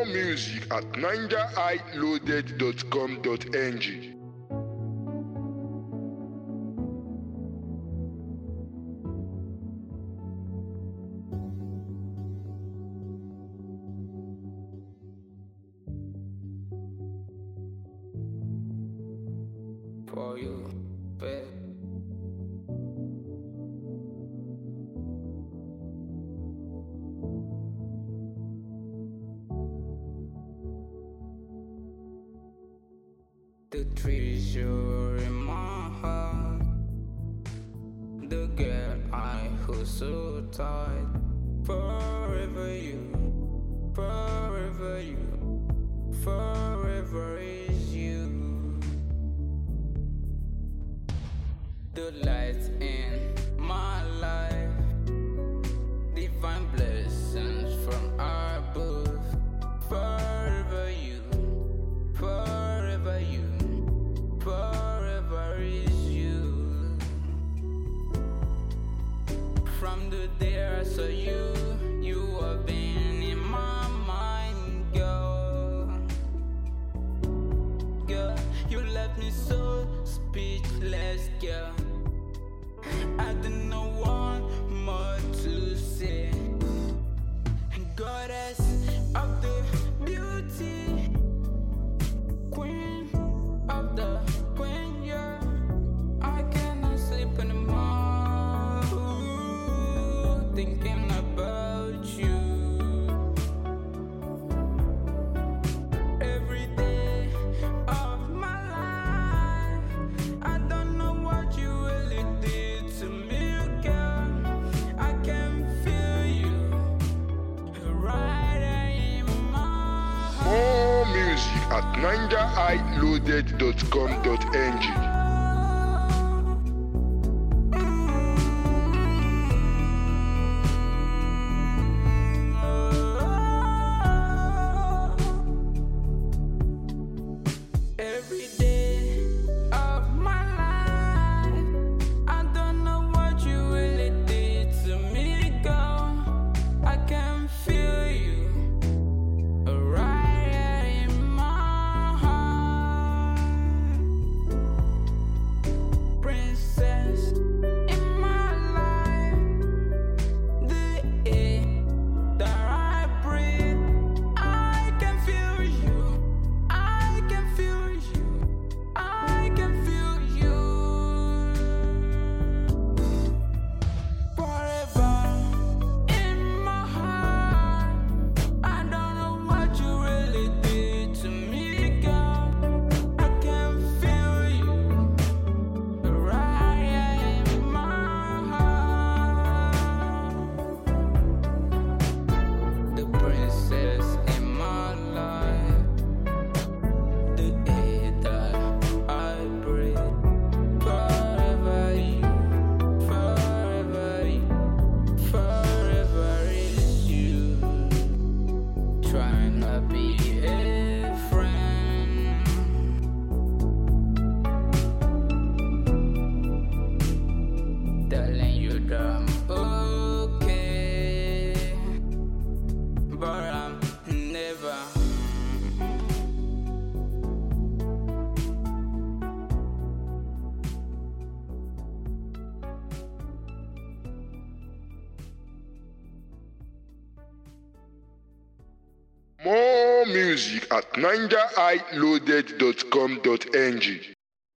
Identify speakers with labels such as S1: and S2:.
S1: music at ninjahighloaded.com.ng.
S2: For you, babe. The treasure in my heart, the girl I hold so tight. Forever you, forever you, forever is you. The lights in my life, divine blessings from above. Forever you, forever you, forever is you. From the day I saw you, you have been in my mind, girl. Girl, you left me so speechless, girl. I don't know what more to say. Goddess of the beauty, queen of the queen, yeah. I cannot sleep anymore, thinking about you. Every day of my life, I don't know what you really did to me, girl. I can feel you right in my heart.
S1: More music at ninjahighloaded.com.ng.
S2: Every day of my life, I don't know what you really did to me, girl. I can feel you right in my heart. Princess in my life, the air that I breathe, I can feel you, I can feel you, I can feel you. Forever in my heart, I don't know what you really did to me, girl. I can feel you right in my heart. The princess in my life, the air that I breathe. Forever you, forever you, forever is you. Trying to be a friend, telling you that I'm okay, but I'm never.
S1: More music at ninjahighloaded.com.ng.